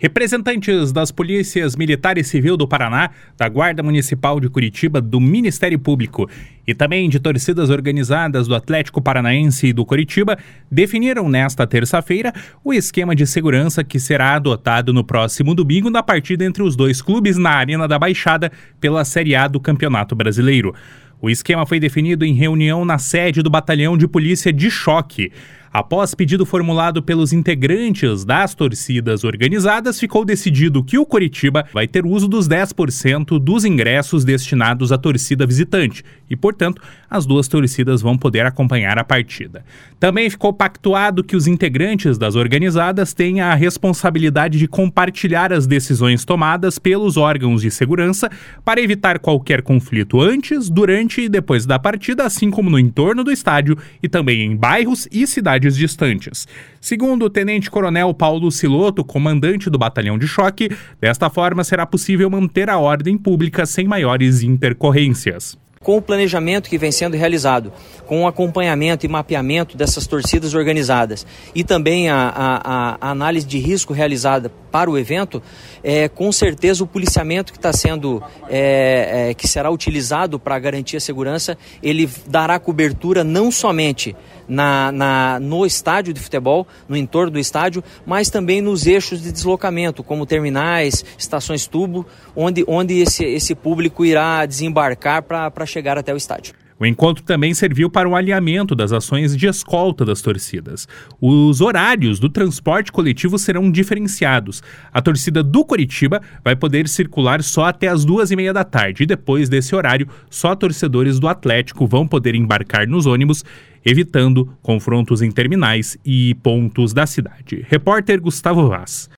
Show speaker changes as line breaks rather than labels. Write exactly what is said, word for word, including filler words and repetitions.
Representantes das Polícias Militar e Civil do Paraná, da Guarda Municipal de Curitiba, do Ministério Público e também de torcidas organizadas do Atlético Paranaense e do Curitiba definiram nesta terça-feira o esquema de segurança que será adotado no próximo domingo na partida entre os dois clubes na Arena da Baixada pela Série A do Campeonato Brasileiro. O esquema foi definido em reunião na sede do Batalhão de Polícia de Choque. Após pedido formulado pelos integrantes das torcidas organizadas, ficou decidido que o Curitiba vai ter uso dos dez por cento dos ingressos destinados à torcida visitante e, portanto, as duas torcidas vão poder acompanhar a partida. Também ficou pactuado que os integrantes das organizadas têm a responsabilidade de compartilhar as decisões tomadas pelos órgãos de segurança para evitar qualquer conflito antes, durante e depois da partida, assim como no entorno do estádio e também em bairros e cidades distantes. Segundo o Tenente-Coronel Paulo Siloto, comandante do Batalhão de Choque, desta forma será possível manter a ordem pública sem maiores intercorrências.
Com o planejamento que vem sendo realizado, com o acompanhamento e mapeamento dessas torcidas organizadas e também a, a, a análise de risco realizada para o evento, é, com certeza o policiamento que está sendo, é, é, que será utilizado para garantir a segurança, ele dará cobertura não somente na, na, no estádio de futebol, no entorno do estádio, mas também nos eixos de deslocamento, como terminais, estações tubo, onde, onde esse, esse público irá desembarcar para chegar até o estádio.
O encontro também serviu para o alinhamento das ações de escolta das torcidas. Os horários do transporte coletivo serão diferenciados. A torcida do Curitiba vai poder circular só até as duas e meia da tarde e depois desse horário, só torcedores do Atlético vão poder embarcar nos ônibus, evitando confrontos em terminais e pontos da cidade. Repórter Gustavo Vaz.